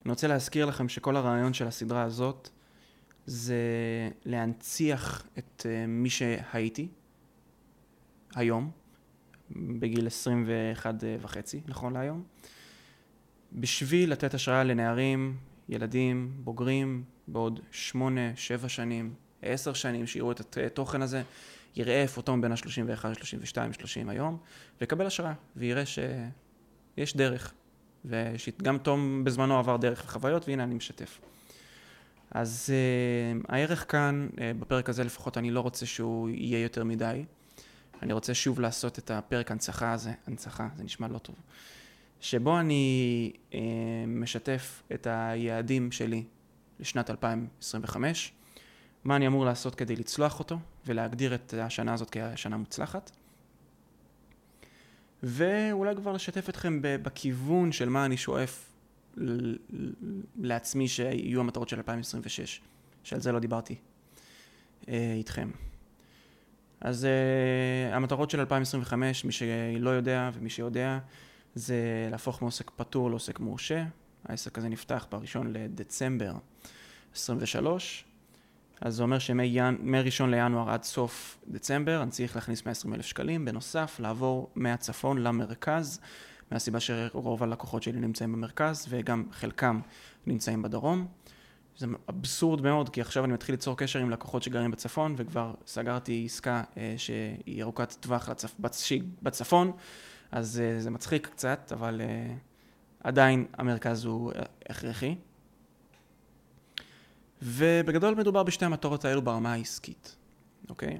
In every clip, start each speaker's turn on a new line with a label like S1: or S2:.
S1: אני רוצה להזכיר לכם שכל הרעיון של הסדרה הזאת זה להנציח את מי שהייתי היום, בגיל 21 וחצי, נכון להיום, בשביל לתת השראה לנערים, ילדים, בוגרים, בעוד 8, 7 שנים, 10 שנים שיראו את התוכן הזה, יראה איפותו בין ה-31, 32, 30 היום, ויקבל השראה, ויראה שיש דרך, וגם תום בזמנו עבר דרך וחוויות, והנה אני משתף. אז הערך כאן, בפרק הזה לפחות, אני לא רוצה שהוא יהיה יותר מדי. אני רוצה שוב לעשות את הפרק הנצחה הזה, הנצחה, זה נשמע לא טוב, שבו אני משתף את היעדים שלי לשנת 2025, מה אני אמור לעשות כדי לצלוח אותו, ולהגדיר את השנה הזאת כשנה מוצלחת, ואולי כבר לשתף אתכם בכיוון של מה אני שואף לעצמי שיהיו המטרות של 2026, שעל זה לא דיברתי איתכם. אז המטרות של 2025, מי שלא יודע ומי שיודע, זה להפוך מעוסק פטור לעוסק מורשה. העסק הזה נפתח ב1 לדצמבר 23, אז זה אומר שמ-1 לינואר עד סוף דצמבר אני צריך להכניס 120,000 שקלים, בנוסף לעבור מהצפון למרכז, מהסיבה שרוב הלקוחות שלי נמצאים במרכז וגם חלקם נמצאים בדרום. זה אבסורד מאוד, כי עכשיו אני מתחיל ליצור קשר עם לקוחות שגרים בצפון, וכבר סגרתי עסקה שהיא ארוכת טווח בצפון, אז זה מצחיק קצת, אבל עדיין המרכז הוא הכרחי. ובגדול מדובר בשתי המטרות האלו ברמה העסקית, אוקיי?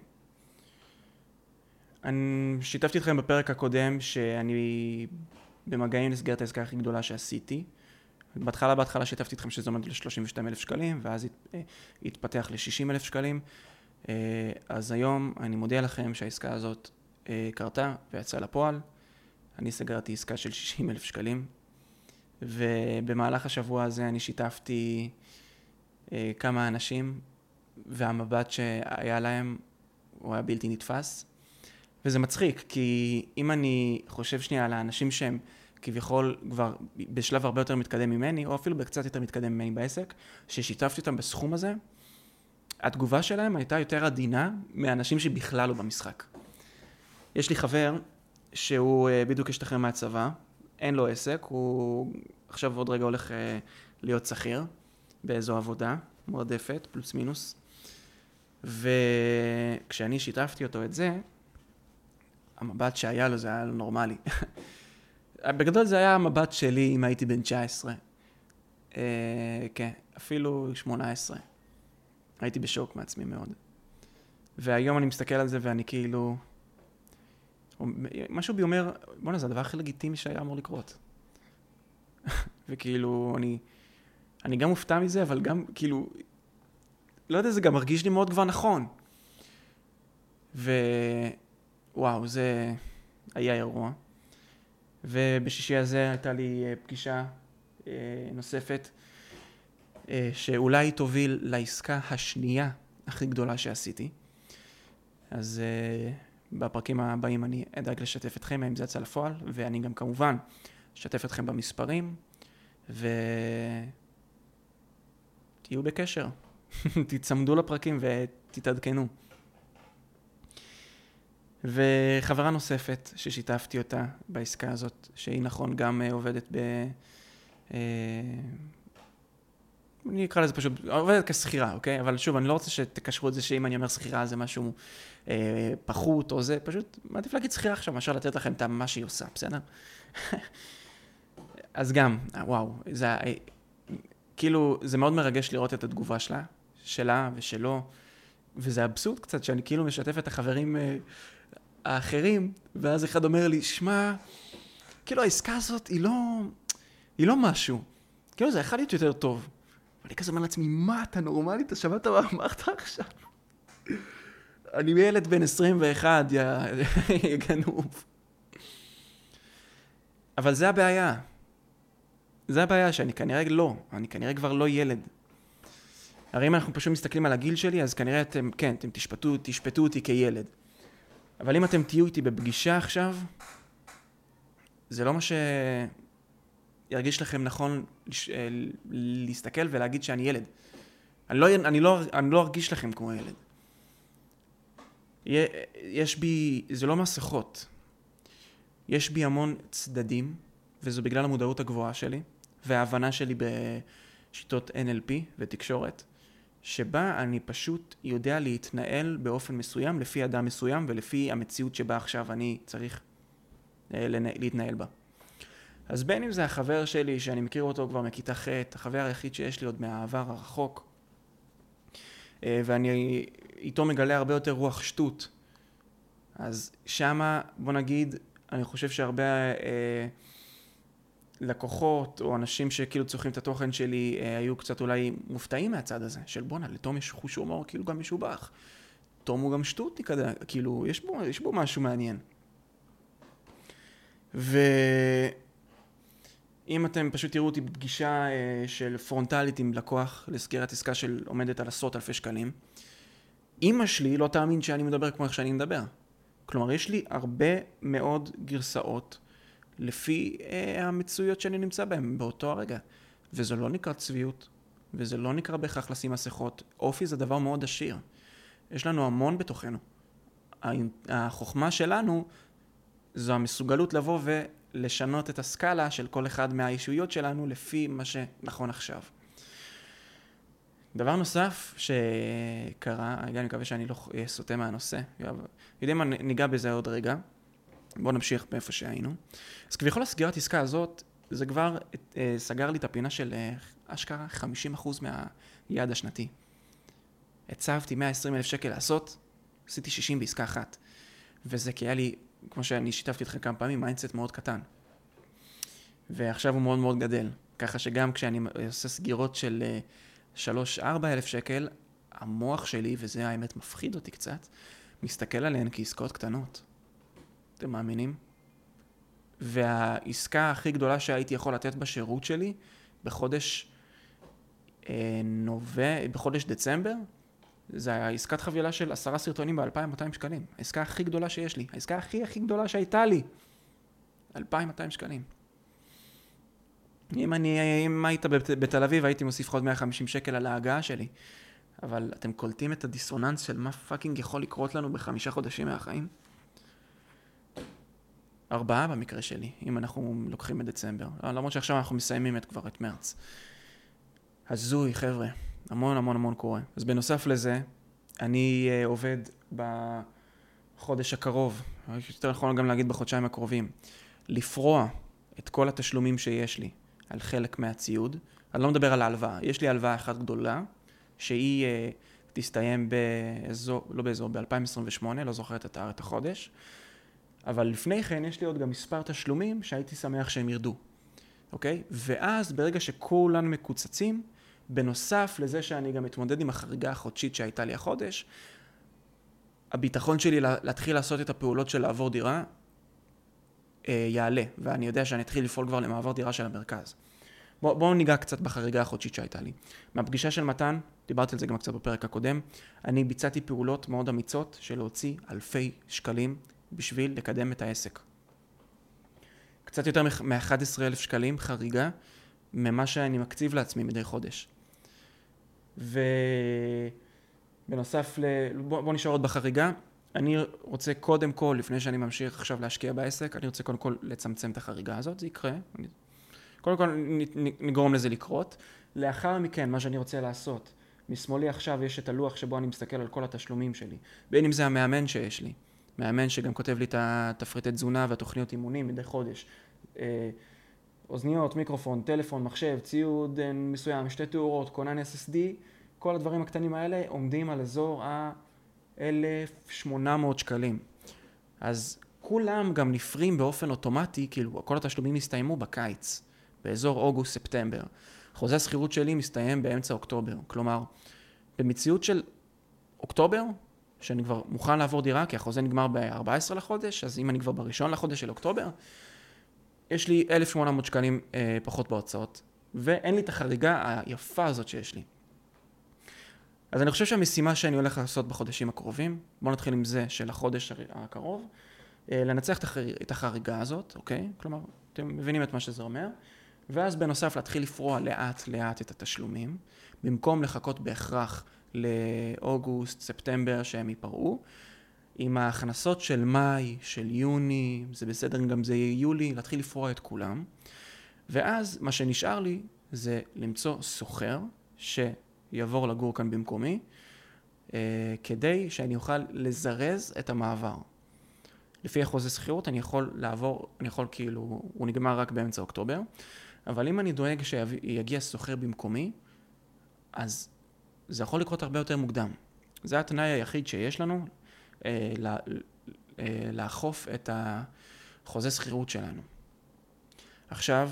S1: אני שיתפתי אתכם בפרק הקודם שאני במגעים לסגרת העסקה הכי גדולה שעשיתי. בהתחלה שיתפתי אתכם שזה עומד ל32,000 שקלים, ואז התפתח ל60,000 שקלים. אז היום אני מודיע לכם שהעסקה הזאת קרתה ויצאה לפועל. אני סגרתי עסקה של 60,000 שקלים, ובמהלך השבוע הזה אני שיתפתי כמה אנשים, והמבט שהיה להם הוא היה בלתי נתפס. וזה מצחיק, כי אם אני חושב שנייה על האנשים שהם כביכול כבר בשלב הרבה יותר מתקדם ממני, או אפילו בקצת יותר מתקדם ממני בעסק, ששיתפתי אותם בסכום הזה, התגובה שלהם הייתה יותר עדינה מאנשים שבכלל לא במשחק. יש לי חבר שהוא בדיוק השתחרר מהצבא, אין לו עסק, הוא עכשיו עוד רגע הולך להיות שכיר באיזו עבודה מועדפת, פלוס מינוס. וכשאני שיתפתי אותו את זה, המבט שהיה לו זה היה לו נורמלי. בגדול זה היה המבט שלי אם הייתי בן 19. כן, אפילו 18. הייתי בשוק מעצמי מאוד. והיום אני מסתכל על זה ואני כאילו... משהו בי אומר, בוא'נה, זה הדבר הכי לגיטימי שהיה אמור לקרות. וכאילו, אני גם מופתע מזה, אבל גם כאילו... לא יודע, זה גם מרגיש לי מאוד כבר נכון. וואו, זה היה אירוע. ובשישי הזה הייתה לי פגישה נוספת, שאולי תוביל לעסקה השנייה הכי גדולה שעשיתי. אז בפרקים הבאים אני אדאג לשתף אתכם אם זה יצא לפועל, ואני גם כמובן אשתף אתכם במספרים, ותהיו בקשר. תצמדו לפרקים ותתעדכנו. וחברה נוספת ששיתפתי אותה בעסקה הזאת, שהיא נכון גם עובדת אני אקרא לזה פשוט, עובדת כסחירה, אוקיי? אבל שוב, אני לא רוצה שתקשרו את זה שאם אני אומר סחירה זה משהו פחות או זה, פשוט מעדיף להגיד סחירה עכשיו, מאשר לתת לכם את מה שהיא עושה, בסדר? אז גם, וואו, זה כאילו, זה מאוד מרגש לראות את התגובה שלה ושלו, וזה אבסורד קצת שאני כאילו משתף את החברים האחרים, ואז אחד אומר לי, שמע, כאילו העסקה הזאת היא לא משהו. כאילו זה יכול להיות יותר טוב. ואני כזה אומר לעצמי, מה אתה נורמלי? אתה שמעת מה אמרת עכשיו? אני ילד בן 21, יא גנוב. אבל זה הבעיה. זה הבעיה שאני כנראה לא. אני כנראה כבר לא ילד. הרי אם אנחנו פשוט מסתכלים על הגיל שלי, אז כנראה אתם תשפטו אותי כילד. אבל אם אתם תהיו איתי בפגישה עכשיו, זה לא מה ירגיש לכם נכון להסתכל ולהגיד שאני ילד. אני לא ארגיש לכם כמו ילד. יש בי, זה לא מסכות. יש בי המון צדדים, וזה בגלל המודעות הגבוהה שלי, וההבנה שלי בשיטות NLP ותקשורת, שבה אני פשוט יודע להתנהל באופן מסוים, לפי אדם מסוים, ולפי המציאות שבה עכשיו אני צריך להתנהל בה. אז בין אם זה החבר שלי, שאני מכיר אותו כבר מכיתה ח', החבר היחיד שיש לי עוד מהעבר הרחוק, ואני איתו מגלה הרבה יותר רוח שטות, אז שמה, בוא נגיד, אני חושב שהרבה לקוחות או אנשים שכאילו צורכים את התוכן שלי היו קצת אולי מופתעים מהצד הזה, של בונה, לתום יש חוש הומור כאילו גם משובח. תום הוא גם שטות, כאילו יש בו משהו מעניין. ואם אתם פשוט תראו אותי בפגישה של פרונטלית עם לקוח לסגירת עסקה של עומדת על עשרות אלפי שקלים, אמא שלי לא תאמין שאני מדבר כמו איך שאני מדבר. כלומר, יש לי הרבה מאוד גרסאות לפי המצויות שאני נמצא בהן באותו הרגע. וזה לא נקרא צביעות, וזה לא נקרא בהכרח לשים מסכות. אופי זה דבר מאוד עשיר. יש לנו המון בתוכנו. החוכמה שלנו זו המסוגלות לבוא ולשנות את הסקאלה של כל אחד מהאישויות שלנו לפי מה שנכון עכשיו. דבר נוסף שקרה, אני מקווה שאני לא סוטה מהנושא, יודעים מה, ניגע בזה עוד רגע, בואו נמשיך באיפה שהיינו. אז כביכול הסגירת עסקה הזאת, זה כבר סגר לי את הפינה של אשכרה 50% מהיעד השנתי. הצבתי 120,000 שקל לעשות, עשיתי 60 בעסקה אחת. וזה כי היה לי, כמו שאני שיתפתי אתכם כמה פעמים, מיינדסט מאוד קטן. ועכשיו הוא מאוד מאוד גדל. ככה שגם כשאני עושה סגירות של 3-4 אלף שקל, המוח שלי, וזה האמת מפחיד אותי קצת, מסתכל עליהן כעסקאות קטנות. אתם מאמינים? והעסקה הכי גדולה שהייתי יכול לתת בשירות שלי, בחודש דצמבר, זה העסקת חבילה של 10 סרטונים ב-2,200 שקלים. העסקה הכי גדולה שיש לי. העסקה הכי גדולה שהייתה לי. 2,200 שקלים. אם היית בתל אביב, הייתי מוסיף עוד 150 שקל על ההגעה שלי. אבל אתם קולטים את הדיסוננס של מה פאקינג יכול לקרות לנו ב5 חודשים מהחיים? 4 במקרה שלי, אם אנחנו לוקחים את דצמבר. למרות שעכשיו אנחנו מסיימים כבר את מרץ. הזוי, חבר'ה. המון קורה. אז בנוסף לזה, אני עובד בחודש הקרוב, יותר נכון גם להגיד בחודשיים הקרובים, לפרוע את כל התשלומים שיש לי על חלק מהציוד. אני לא מדבר על ההלוואה. יש לי הלוואה אחת גדולה, שהיא תסתיים ב-2028, לא זוכרת את החודש. אבל לפני כן יש לי עוד גם מספר תשלומים שהייתי שמח שהם ירדו. אוקיי? ואז ברגע שכולן מקוצצים, בנוסף לזה שאני גם מתמודד עם החריגה החודשית שהייתה לי החודש, הביטחון שלי להתחיל לעשות את הפעולות של לעבור דירה יעלה, ואני יודע שאני אתחיל לפעול כבר למעבר דירה של המרכז. בואו ניגע קצת בחריגה החודשית שהייתה לי. מהפגישה של מתן, דיברתי על זה גם קצת בפרק הקודם, אני ביצעתי פעולות מאוד אמיצות של להוציא אלפי שקלים בשביל לקדם את העסק. קצת יותר מ-11,000 שקלים חריגה ממה שאני מקציב לעצמי מדי חודש. ובנוסף, בוא נשאר עוד בחריגה. אני רוצה קודם כל, לפני שאני ממשיך עכשיו להשקיע בעסק, אני רוצה קודם כל לצמצם את החריגה הזאת, זה יקרה. קודם כל נגרום לזה לקרות. לאחר מכן, מה שאני רוצה לעשות, משמאלי עכשיו יש את הלוח שבו אני מסתכל על כל התשלומים שלי. בין אם זה המאמן שיש לי, מאמן שגם כותב לי את התפריטי תזונה והתוכניות אימונים מדי חודש. אוזניות, מיקרופון, טלפון, מחשב, ציוד מסוים, 2 תאורות, כונן SSD, כל הדברים הקטנים האלה עומדים על אזור ה-1,800 שקלים. אז כולם גם נפרים באופן אוטומטי, כאילו כל התשלומים מסתיימו בקיץ, באזור אוגוסט-ספטמבר. חוזה השכירות שלי מסתיים באמצע אוקטובר. כלומר, במציאות של אוקטובר, שאני כבר מוכן לעבור דירה, כי החוזה נגמר ב-14 לחודש, אז אם אני כבר בראשון לחודש של אוקטובר, יש לי 1,800 שקלים פחות בהוצאות, ואין לי את החריגה היפה הזאת שיש לי. אז אני חושב שהמשימה שאני הולך לעשות בחודשים הקרובים, בואו נתחיל עם זה של החודש הקרוב, לנצח את החריגה הזאת, אוקיי? כלומר, אתם מבינים את מה שזה אומר, ואז בנוסף להתחיל לפרוע לאט לאט את התשלומים, במקום לחכות בהכרח לאוגוסט, ספטמבר שהם ייפרעו, עם ההכנסות של מאי, של יוני, זה בסדר גם זה יהיה יולי, להתחיל לפרוע את כולם. ואז מה שנשאר לי זה למצוא סוחר שיעבור לגור כאן במקומי, כדי שאני אוכל לזרז את המעבר. לפי החוזה שכירות אני יכול לעבור, כאילו, הוא נגמר רק באמצע אוקטובר, אבל אם אני דואג שיגיע סוחר במקומי, אז זה יכול לקרות הרבה יותר מוקדם. זה התנאי היחיד שיש לנו, לאכוף את החוזה שכירות שלנו. עכשיו,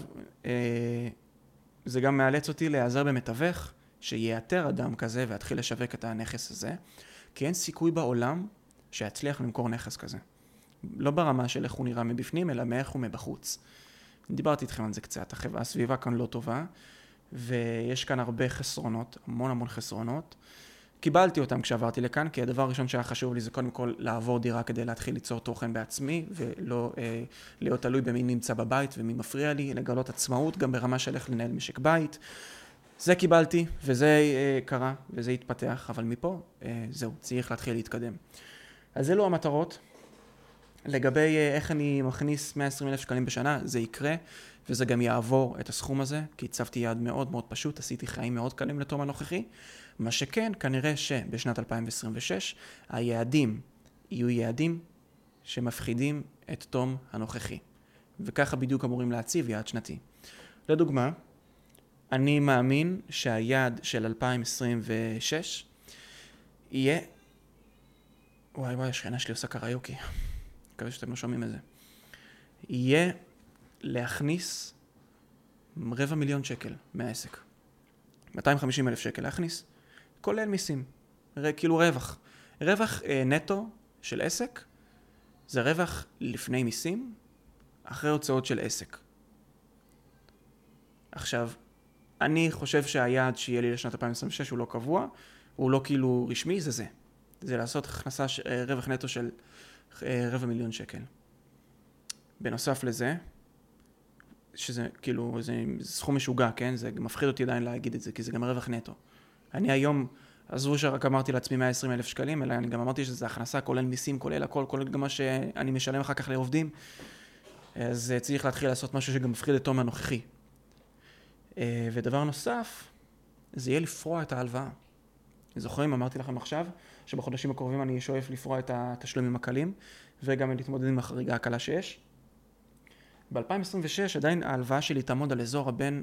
S1: זה גם מאלץ אותי להיעזר במתווך, שיאתר אדם כזה ויתחיל לשווק את הנכס הזה, כי אין סיכוי בעולם שיצליח למכור נכס כזה. לא ברמה של איך הוא נראה מבפנים, אלא מאיך הוא מבחוץ. דיברתי איתכם על זה קצת, הסביבה כאן לא טובה, ויש כאן הרבה חסרונות, המון חסרונות. קיבלתי אותם כשעברתי לכאן, כי הדבר הראשון שהיה חשוב לי זה קודם כל לעבור דירה כדי להתחיל ליצור תוכן בעצמי, ולא להיות תלוי במי נמצא בבית ומי מפריע לי, לגלות עצמאות גם ברמה של איך לנהל משק בית. זה קיבלתי, וזה קרה, וזה התפתח, אבל מפה זהו, צריך להתחיל להתקדם. אז זה לא המטרות. לגבי איך אני מכניס 120,000 שקלים בשנה, זה יקרה, וזה גם יעבור את הסכום הזה, כי הצבתי יעד מאוד מאוד פשוט, עשיתי חיים מאוד קלים לתום הנוכחי. מה שכן, כנראה שבשנת 2026, היעדים יהיו יעדים שמפחידים את תום הנוכחי. וככה בדיוק אמורים להציב יעד שנתי. לדוגמה, אני מאמין שהיעד של 2026 יהיה... וואי, השכנה שלי עושה קריוקי. מקווה שאתם לא שומעים את זה. יהיה להכניס 250,000 שקל מהעסק. 250,000 שקל להכניס, כולל מיסים. כאילו רווח. רווח נטו של עסק, זה רווח לפני מיסים, אחרי הוצאות של עסק. עכשיו, אני חושב שהיעד שיהיה לי לשנת 2026 הוא לא קבוע, הוא לא כאילו רשמי, זה זה. זה לעשות הכנסה רווח נטו של 250,000 שקל. בנוסף לזה, שזה כאילו, זה סכום משוגע, כן? זה מפחיד אותי עדיין להגיד את זה, כי זה גם רווח נטו. אני היום, עזבו שרק אמרתי לעצמי 120,000 שקלים, אלא אני גם אמרתי שזה הכנסה, כולל מיסים, כולל הכל, כולל גם מה שאני משלם אחר כך לעובדים. אז צריך להתחיל לעשות משהו שגם מפחיד את תום הנוכחי. ודבר נוסף, זה יהיה לפרוע את ההלוואה. זוכרים, אמרתי לכם עכשיו, שבחודשים הקרובים אני שואף לפרוע את התשלומים הקלים, וגם להתמודד עם החריגה הקלה שיש. ב-2026 עדיין ההלוואה שלי תעמוד על אזור הבין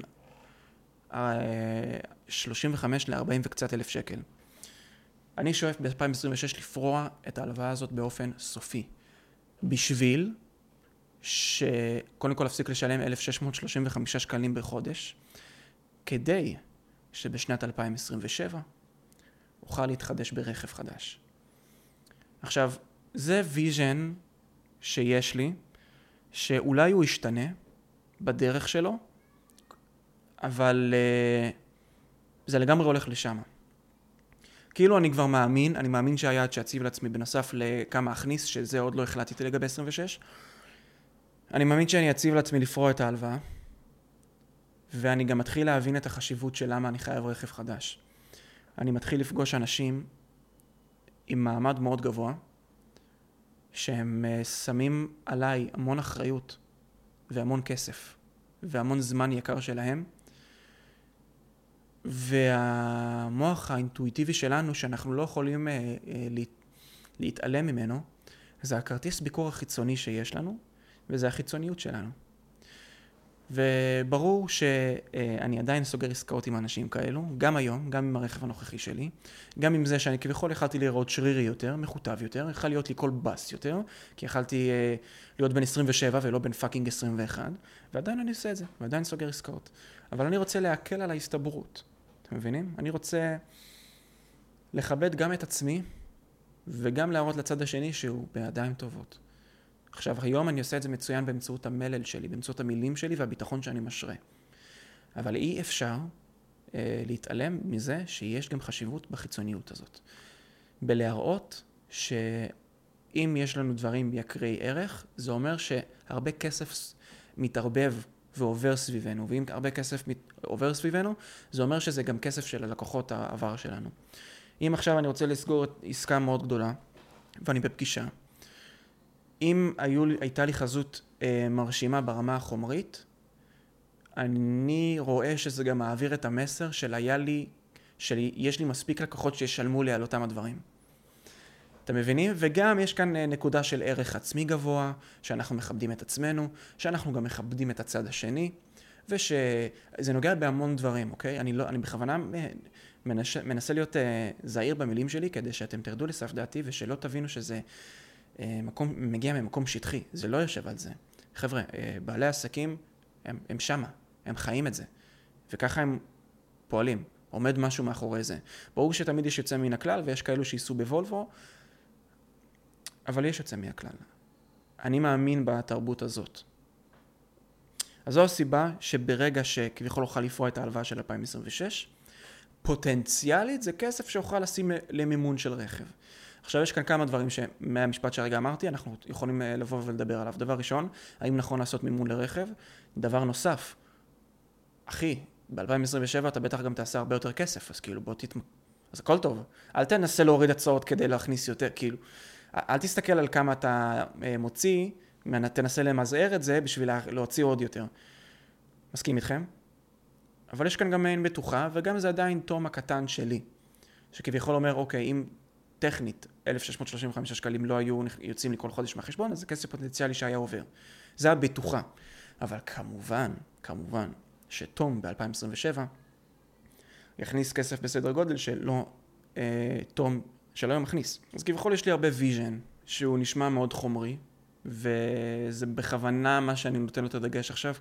S1: 35 ל-40 וקצת אלף שקל. אני שואף ב-2026 לפרוע את ההלוואה הזאת באופן סופי. בשביל שקודם כל אפסיק לשלם 1,635 שקלים בחודש, כדי שבשנת 2027 אוכל להתחדש ברכב חדש. עכשיו, זה ויז'ן שיש לי, שאולי הוא ישתנה בדרך שלו, אבל זה לגמרי הולך לשם. כאילו אני כבר מאמין, אני מאמין שהיעד שאציב לעצמי בנוסף לכמה אכניס, שזה עוד לא החלטתי לגבי 26, אני מאמין שאני אציב לעצמי לפרוע את ההלוואה, ואני גם מתחיל להבין את החשיבות של למה אני חייב רכב חדש. אני מתחיל לפגוש אנשים עם מעמד מאוד גבוה, שהם שמים עליי המון אחריות והמון כסף והמון זמן יקר שלהם, והמוח האינטואיטיבי שלנו שאנחנו לא יכולים להתעלם ממנו, זה הכרטיס ביקור החיצוני שיש לנו, וזה החיצוניות שלנו. וברור שאני עדיין סוגר עסקאות עם אנשים כאלו, גם היום, גם עם הרכב הנוכחי שלי, גם עם זה שאני כביכול יכלתי לראות שרירי יותר, מחוטב יותר, יכול להיות לי כל בס יותר, כי יכלתי להיות בין 27 ולא בין פאקינג 21, ועדיין אני עושה את זה, ועדיין סוגר עסקאות. אבל אני רוצה להקל על ההסתברות, אתם מבינים? אני רוצה לכבד גם את עצמי, וגם להראות לצד השני שהוא בידיים טובות. עכשיו, היום אני עושה את זה מצוין באמצעות המלל שלי, באמצעות המילים שלי והביטחון שאני משרה. אבל אי אפשר להתעלם מזה שיש גם חשיבות בחיצוניות הזאת. בלהראות שאם יש לנו דברים יקרי ערך, זה אומר שהרבה כסף מתערבב ועובר סביבנו, ואם הרבה כסף עובר סביבנו, זה אומר שזה גם כסף של הלקוחות העבר שלנו. אם עכשיו אני רוצה לסגור עסקה מאוד גדולה, ואני בפגישה, אם הייתה לי חזות מרשימה ברמה החומרית, אני רואה שזה גם מעביר את המסר שיש לי מספיק לקוחות שישלמו לי על אותם הדברים. אתם מבינים? וגם יש כאן נקודה של ערך עצמי גבוה, שאנחנו מכבדים את עצמנו, שאנחנו גם מכבדים את הצד השני, ושזה נוגע בהמון דברים, אוקיי? אני בכוונה מנסה להיות זהיר במילים שלי, כדי שאתם תרדו לסף דעתי, ושלא תבינו שזה מגיע ממקום שטחי. זה לא יושב על זה. חבר'ה, בעלי עסקים, הם שמה, הם חיים את זה. וככה הם פועלים. עומד משהו מאחורי זה. ברור שתמיד יש יוצא מן הכלל, ויש כאלו שייסעו בוולבו, אבל יש יוצא מן הכלל. אני מאמין בתרבות הזאת. אז זו הסיבה שברגע שכביכול אוכל לפרוע את ההלוואה של 2026, פוטנציאלית זה כסף שאוכל לשים למימון של רכב. עכשיו יש כאן כמה דברים מהמשפט שהרגע אמרתי, אנחנו יכולים לבוא ולדבר עליו. דבר ראשון, האם נכון לעשות מימון לרכב? דבר נוסף, אחי, ב-2027 אתה בטח גם תעשה הרבה יותר כסף, אז כאילו אז הכל טוב. אל תנסה להוריד הצעות כדי להכניס יותר, כאילו, אל תסתכל על כמה אתה מוציא, תנסה למזער את זה בשביל להוציא עוד יותר. מסכים איתכם? אבל יש כאן גם מעין בטוחה, וגם זה עדיין תום הקטן שלי, שכביכול אומר, אוקיי, אם טכנית 1,635 שקלים לא היו יוצאים לי כל חודש מהחשבון, אז זה כסף פוטנציאלי שהיה עובר. זה הבטוחה. אבל כמובן, שתום ב-2027 יכניס כסף בסדר גודל שלא יהיה מכניס. אז כביכול יש לי הרבה ויז'ן שהוא נשמע מאוד חומרי, וזה בכוונה מה שאני נותן לו את הדגש עכשיו,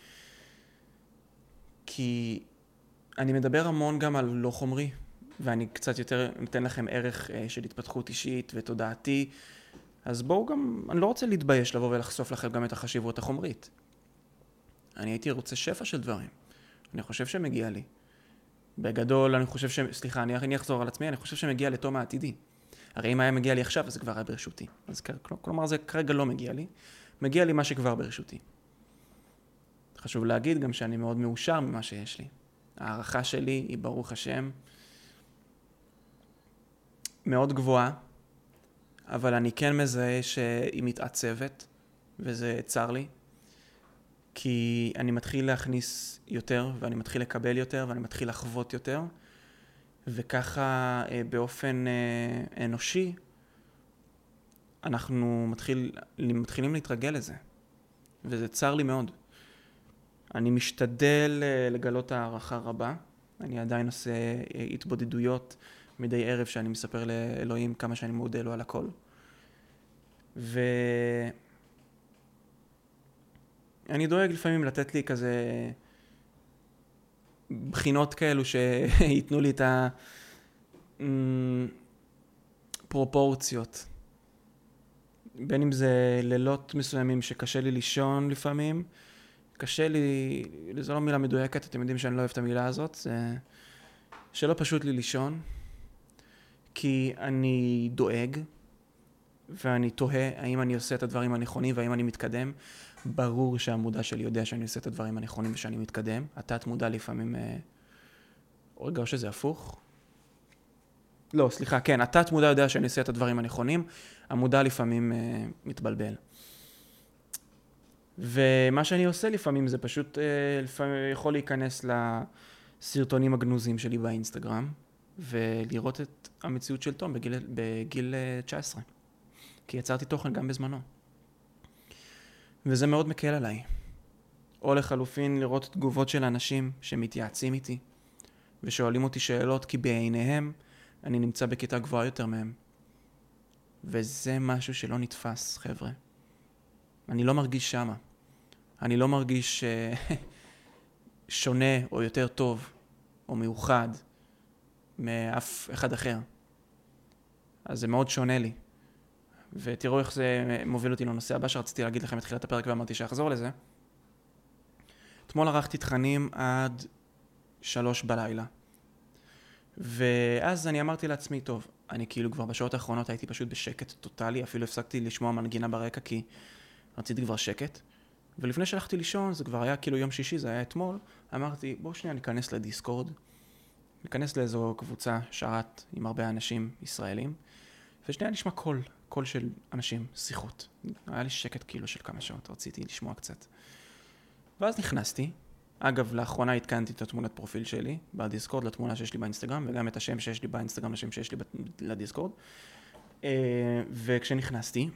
S1: כי אני מדבר המון גם על לא חומרי, ואני קצת יותר נותן לכם ערך של התפתחות אישית ותודעתי, אז בואו גם, אני לא רוצה להתבייש לבוא ולחשוף לכם גם את החשיבות החומרית. אני הייתי רוצה שפע של דברים. אני חושב שמגיע לי. בגדול, אני אחזור על עצמי, אני חושב שמגיע לתום העתידי. הרי אם היה מגיע לי עכשיו, אז זה כבר היה ברשותי. אז כלומר, זה כרגע לא מגיע לי. מגיע לי מה שכבר ברשותי. חשוב להגיד גם שאני מאוד מאושר ממה שיש לי. הערכה שלי היא ברוך השם מאוד גבוהה, אבל אני כן מזהה שהיא מתעצבת, וזה צר לי. כי אני מתחיל להכניס יותר, ואני מתחיל לקבל יותר, ואני מתחיל לחוות יותר, וככה באופן אנושי, אנחנו מתחילים להתרגל לזה, וזה צר לי מאוד. אני משתדל לגלות הערכה רבה, אני עדיין עושה התבודדויות מדי ערב שאני מספר לאלוהים כמה שאני מודה לו על הכל. אני דואג לפעמים לתת לי כזה בחינות כאלו שיתנו לי את הפרופורציות. בין אם זה לילות מסוימים שקשה לי לישון לפעמים, קשה לי, זו לא מילה מדויקת, אתם יודעים שאני לא אוהב את המילה הזאת, זה שלא פשוט לי לישון, כי אני דואג, ואני תוהה האם אני עושה את הדברים הנכונים והאם אני מתקדם. ברור שהמודע שלי יודע שאני עושה את הדברים הנכונים ושאני מתקדם. התת מודע לפעמים, רגע, או שזה הפוך? לא, סליחה, כן, התת מודע יודע שאני עושה את הדברים הנכונים, המודע לפעמים מתבלבל. ומה שאני עושה לפעמים זה פשוט, לפעמים יכול להיכנס לסרטונים הגנוזים שלי באינסטגרם, ולראות את המציאות של תום בגיל 19. כי יצרתי תוכן גם בזמנו. וזה מאוד מקל עליי. או לחלופין לראות תגובות של אנשים שמתייעצים איתי, ושואלים אותי שאלות כי בעיניהם אני נמצא בכיתה גבוהה יותר מהם. וזה משהו שלא נתפס, חבר'ה. אני לא מרגיש שמה. אני לא מרגיש שונה או יותר טוב או מיוחד מאף אחד אחר. אז זה מאוד שונה לי. ותראו איך זה מוביל אותי לנושא הבא שרציתי להגיד לכם את תחילת הפרק ואמרתי שאחזור לזה. אתמול ערכתי תכנים עד 3 בלילה. ואז אני אמרתי לעצמי, טוב, אני כאילו כבר בשעות האחרונות הייתי פשוט בשקט טוטלי, אפילו הפסקתי לשמוע מנגינה ברקע כי רציתי כבר שקט. ולפני שהלכתי לישון, זה כבר היה כאילו יום שישי, זה היה אתמול, אמרתי, בוא שנייה ניכנס לדיסקורד, ניכנס לאיזו קבוצה, שרת עם הרבה אנשים ישראלים, ושנייה נשמע קול של אנשים, שיחות. היה לי שקט כאילו של כמה שעות, רציתי לשמוע קצת. ואז נכנסתי, אגב, לאחרונה התקנתי את התמונת פרופיל שלי בדיסקורד לתמונה שיש לי באינסטגרם, וגם את השם שיש לי באינסטגרם לשם שיש לי לדיסקורד. וכשנכנסתי,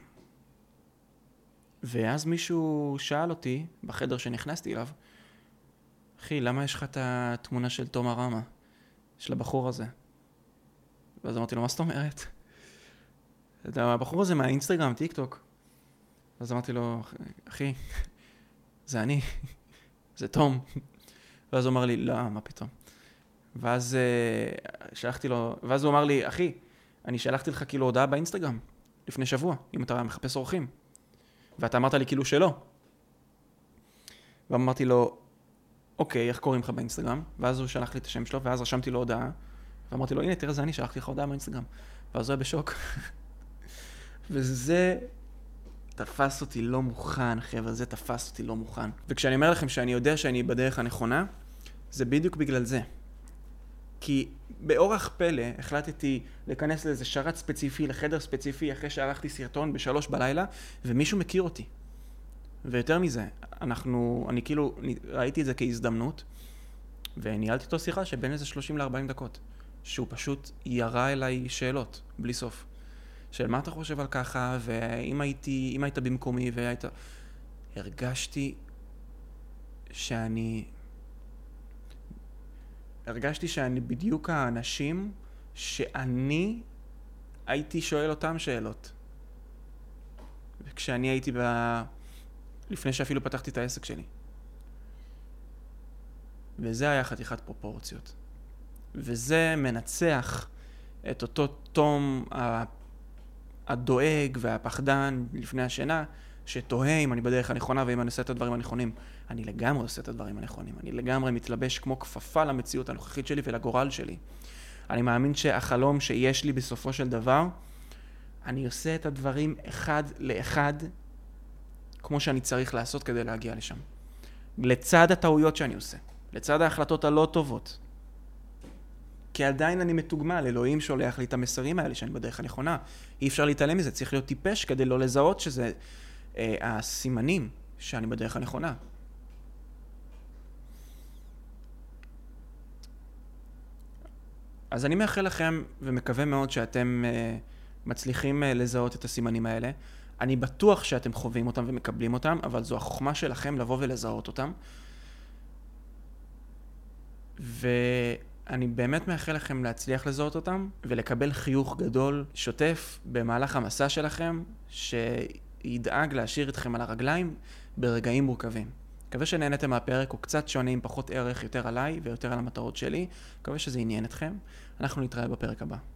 S1: ואז מישהו שאל אותי, בחדר שנכנסתי אליו, אחי, למה יש לך את התמונה של תום הרמה, של הבחור הזה? ואז אמרתי לו, מה זאת אומרת? הבחור הזה מהאינסטגרם, טיק טוק. ואז אמרתי לו, אחי, זה אני, זה תום. ואז הוא אמר לי, לא, מה פתאום? ואז שלחתי לו, ואז הוא אמר לי, אחי, אני שלחתי לך כאילו הודעה באינסטגרם, לפני שבוע, אם אתה מחפש אורחים. ואתה אמרת לי כאילו שלא. ואמרתי לו, אוקיי, איך קוראים לך באינסטגרם? ואז הוא שלח לי את השם שלו, ואז רשמתי לו הודעה. ואמרתי לו, הנה, תראה, זה אני, שלחתי לך הודעה באינסטגרם. ואז הוא היה בשוק. וזה תפס אותי לא מוכן, חבר'ה, זה תפס אותי לא מוכן. וכשאני אומר לכם שאני יודע שאני בדרך הנכונה, זה בדיוק בגלל זה. כי באורח פלא החלטתי להיכנס לאיזה שרת ספציפי, לחדר ספציפי, אחרי שערכתי סרטון ב3 בלילה, ומישהו מכיר אותי. ויותר מזה, אני כאילו ראיתי את זה כהזדמנות, וניהלתי אותו שיחה שבין איזה 30 ל-40 דקות, שהוא פשוט ירה אליי שאלות, בלי סוף. של מה אתה חושב על ככה, ואם היית במקומי, הרגשתי שאני בדיוק האנשים שאני הייתי שואל אותם שאלות. וכשאני הייתי לפני שאפילו פתחתי את העסק שלי. וזה היה חתיכת פרופורציות. וזה מנצח את אותו תום הדואג והפחדן לפני השינה, שתוהה אם אני בדרך הנכונה ואם אני עושה את הדברים הנכונים. אני לגמרי עושה את הדברים הנכונים. אני לגמרי מתלבש כמו כפפה למציאות הנוכחית שלי ולגורל שלי. אני מאמין שהחלום שיש לי בסופו של דבר, אני עושה את הדברים אחד לאחד, כמו שאני צריך לעשות כדי להגיע לשם. לצד הטעויות שאני עושה. לצד ההחלטות הלא טובות. כי עדיין אני מתוגמל, אלוהים שולח לי את המסרים האלה שאני בדרך הנכונה. אי אפשר להתעלם מזה, צריך להיות טיפש כדי לא לזהות שזה הסימנים שאני בדרך הנכונה. אז אני מאחל לכם ומקווה מאוד שאתם מצליחים לזהות את הסימנים האלה. אני בטוח שאתם חווים אותם ומקבלים אותם, אבל זו החוכמה שלכם לבוא ולזהות אותם. אני באמת מאחל לכם להצליח לזהות אותם, ולקבל חיוך גדול, שוטף, במהלך המסע שלכם, שידאג להשאיר אתכם על הרגליים ברגעים מורכבים. מקווה שנהנתם מהפרק, הוא קצת שונה עם פחות ערך, יותר עליי ויותר על המטרות שלי. מקווה שזה עניין אתכם. אנחנו נתראה בפרק הבא.